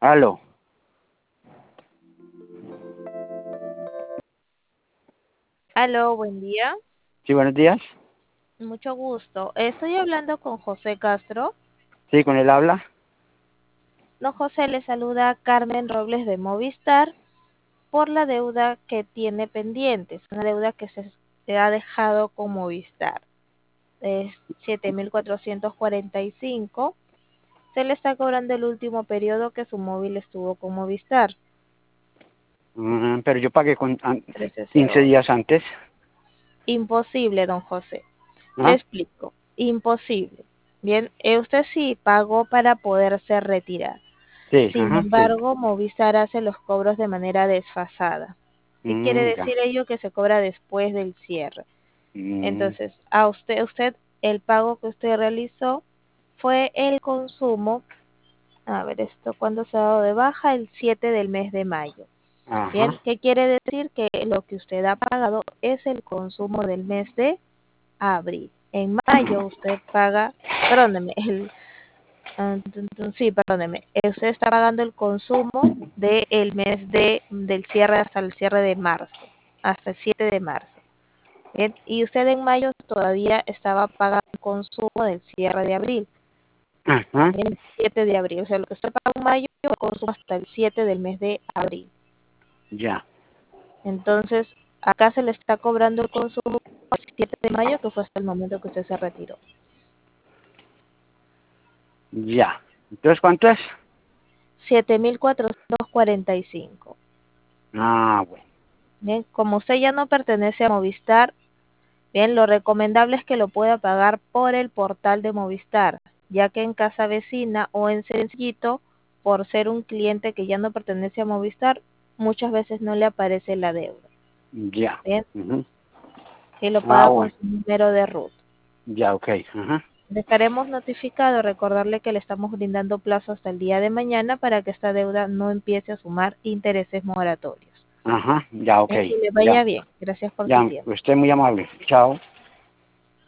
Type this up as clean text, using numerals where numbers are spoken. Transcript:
Aló. Aló, buen día. Sí, buenos días. Mucho gusto. Estoy hablando con José Castro. Sí, con él habla. No, José, le saluda Carmen Robles de Movistar por la deuda que tiene pendiente. Es una deuda que se ha dejado con Movistar. Es 7.445. Se le está cobrando el último periodo que su móvil estuvo con Movistar. Pero yo pagué con 15 1308. días antes. Imposible, don José. Le ¿Ah? explico. Imposible. Bien, usted sí pagó para poderse retirar. Sí, Sin ajá, sí. embargo, Movistar hace los cobros de manera desfasada. ¿Qué quiere Ya. decir ello? Que se cobra después del cierre. Mm, Entonces, a usted, el pago que usted realizó fue el consumo, a ver esto, ¿cuándo se ha dado de baja? El 7 del mes de mayo. Bien, ajá. ¿qué quiere decir? Que lo que usted ha pagado es el consumo del mes de abril. En mayo usted paga, perdóneme, sí, perdóneme, usted está pagando el consumo del mes del cierre hasta el cierre de marzo, hasta el 7 de marzo. Bien, y usted en mayo todavía estaba pagando el consumo del cierre de abril, Ajá. bien, 7 de abril, o sea, lo que usted paga en mayo lo consumo hasta el 7 del mes de abril. Ya. Entonces, acá se le está cobrando el consumo el 7 de mayo, que fue hasta el momento que usted se retiró. Ya. Entonces, ¿cuánto es? 7.445. Ah, bueno. Bien, como usted ya no pertenece a Movistar, bien, lo recomendable es que lo pueda pagar por el portal de Movistar, ya que en Casa Vecina o en Sencillito, por ser un cliente que ya no pertenece a Movistar, muchas veces no le aparece la deuda. Ya. Bien, Ujú. y lo Ah, paga con bueno. su número de RUT. Ya, ok. Ajá. Dejaremos notificado, recordarle que le estamos brindando plazo hasta el día de mañana para que esta deuda no empiece a sumar intereses moratorios. Ajá. Ya, ok. Bien, que le vaya Ya. bien. Gracias por su Ya. tiempo. Usted muy amable. Chao.